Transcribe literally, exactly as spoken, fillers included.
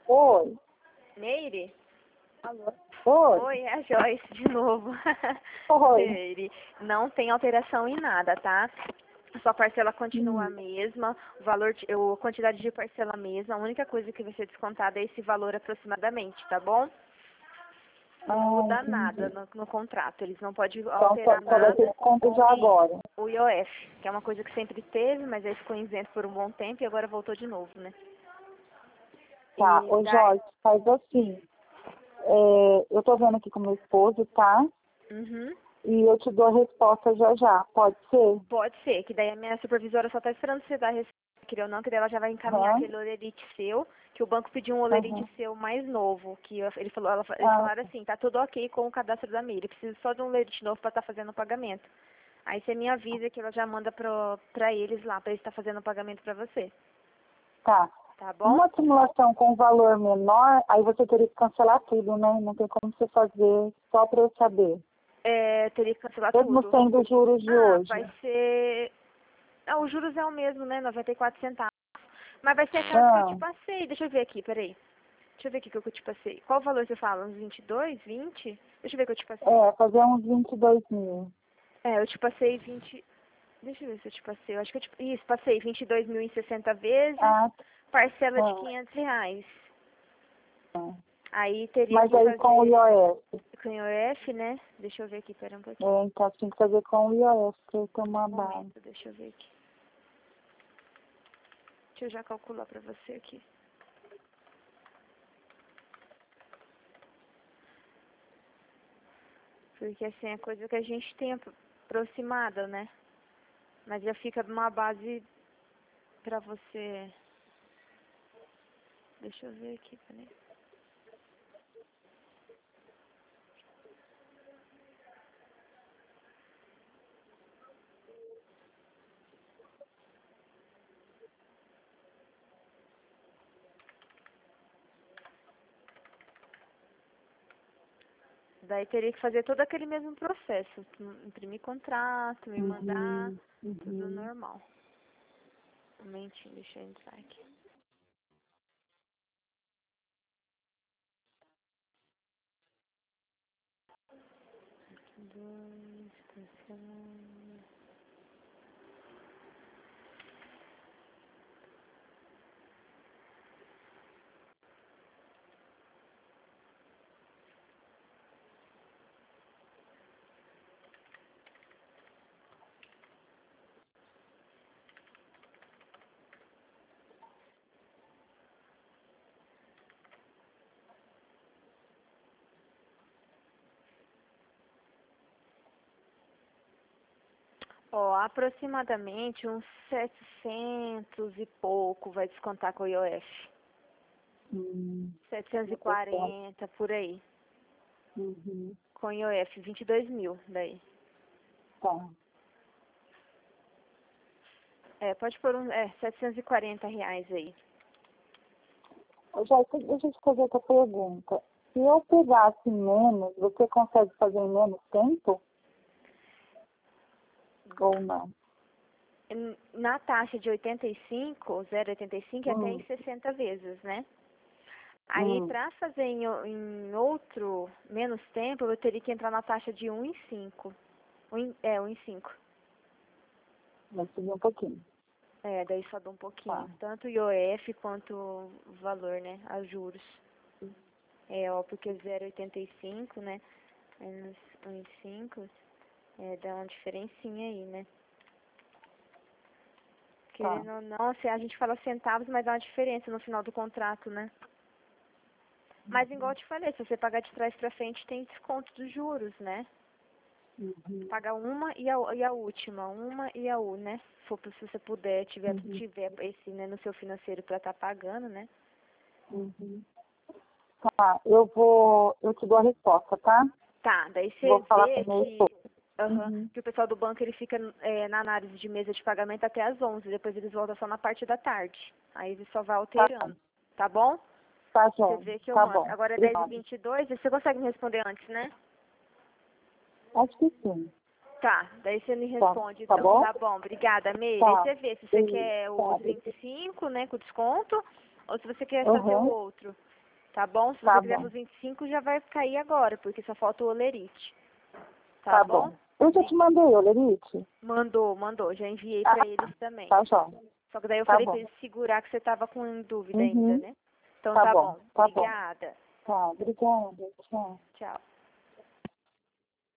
Oi. Meire? Alô? Oi. Oi, é a Joyce de novo. Oi. Meire, não tem alteração em nada, tá? Sua parcela continua a Hum. mesma, o valor, de, o- a quantidade de parcela a mesma, a única coisa que vai ser descontada é esse valor aproximadamente, tá bom? Não Ah, muda nada entendi. no, no contrato, eles não podem Então só, alterar só vai ter nada. desconto já agora. O I O F, que é uma coisa que sempre teve, mas aí ficou isento por um bom tempo e agora voltou de novo, né? Tá. E Ô daí... Jorge, faz assim. É, eu tô vendo aqui com meu esposo, tá? Uhum. E eu te dou a resposta já já. Pode ser? Pode ser, que daí a minha supervisora só está esperando você dar a resposta, queria ou não, que daí ela já vai encaminhar Aham. aquele olerite seu, que o banco pediu um olerite Aham. seu mais novo, que eu- ele falou, ela, eles Ah, falaram assim, tá tudo ok com o cadastro da Meire, precisa só de um olerite novo para estar fazendo o pagamento. Aí você me avisa que ela já manda pro, pra eles lá, para eles estar fazendo o pagamento para você, tá. tá bom? Uma simulação com valor menor, aí você teria que cancelar tudo, né? Não tem como você fazer só para eu saber. É, teria que cancelar Mesmo tudo. sendo os juros de Ah, hoje. vai ser... Ah, os juros é o mesmo, né, noventa e quatro centavos. Mas vai ser aquelas que eu te Ah, passei, deixa eu ver aqui, peraí. Deixa eu ver aqui o que eu te passei. Qual valor você fala? Uns vinte e dois, vinte? Deixa eu ver o que eu te passei. é, fazer uns vinte e dois mil. É, eu te passei vinte. Deixa eu ver se eu te passei. Eu acho que eu te... Isso, passei vinte e dois mil em sessenta vezes, Ah, parcela de tá. quinhentos reais. Tá. Aí teria Mas que aí com o fazer I O F. com o I O F, né? Deixa eu ver aqui, pera um pouquinho. É, então tem que fazer com o I O F, para eu tomar Um base. momento, deixa eu ver aqui. Deixa eu já calcular pra você aqui. Porque assim, é coisa que a gente tem apro- aproximada, né? Mas já fica uma base pra você. Deixa eu ver aqui, peraí. Daí teria que fazer todo aquele mesmo processo. Imprimir contrato, me mandar, Uhum, tudo uhum. normal. Um momentinho, deixa eu entrar aqui. Dois, cancelando. Ó, aproximadamente uns setecentos e pouco vai descontar com o I O F. Hum, setecentos e tá certo. quarenta por aí. Uhum, Com I O F, vinte e dois mil daí. tá. É, pode pôr um, é, setecentos e quarenta reais aí. Ô, Jorge, deixa eu te fazer outra pergunta. Se eu pegasse menos, você consegue fazer em menos tempo? Ou não? N- Na taxa de oitenta e cinco, zero vírgula oitenta e cinco, é até em Hum, sessenta vezes, né? Aí, hum, pra fazer em, o- em outro, menos tempo, eu teria que entrar na taxa de um em cinco. Um em- é, um em cinco. vai subir um pouquinho. É, daí sobe um Tá. pouquinho. Tanto o I O F quanto o valor, né? A juros. É, ó, porque zero vírgula oitenta e cinco, né? Menos um em cinco, é, dá uma diferencinha aí, né? Tá. Querendo ou não, assim, a gente fala centavos, mas dá uma diferença no final do contrato, né? Mas igual eu te falei, se você pagar de trás pra frente, tem desconto dos juros, né? Uhum, Pagar uma e a, e a última, uma e a U, né? Se, for, se você puder, tiver, uhum, tiver esse, né, no seu financeiro pra estar pagando, né? uhum. Tá, eu vou, eu te dou a resposta, tá? Tá, daí você Vou falar com vê o meu que, esposo. aham, Uhum. que o pessoal do banco ele fica é, na análise de mesa de pagamento até às onze, depois eles voltam só na parte da tarde. Aí ele só vai Tá bom, alterando, tá bom? tá, Você João. vê que eu Tá mando. bom. Agora é dez e Obrigada. vinte e dois, você consegue me responder antes, né? Acho que sim. Tá, daí você me Tá, responde tá então. bom? Tá bom, obrigada, Meire. Aí Tá. você vê se você Beleza. quer Tá. os vinte e cinco, né, com desconto, ou se você quer fazer o Uhum. outro. Tá bom? Se Tá você quiser bom. os vinte e cinco, já vai cair agora, porque só falta o olerite. Tá, Tá bom? bom. Eu já te mandei, Olerite? Mandou, mandou. Já enviei Ah, pra eles também. tá, João. Só que daí eu Tá falei bom. pra eles segurar que você tava com dúvida Uhum. ainda, né? Então Tá tá bom, bom. tá bom. Obrigada. Tá, obrigada. Tchau. Tchau.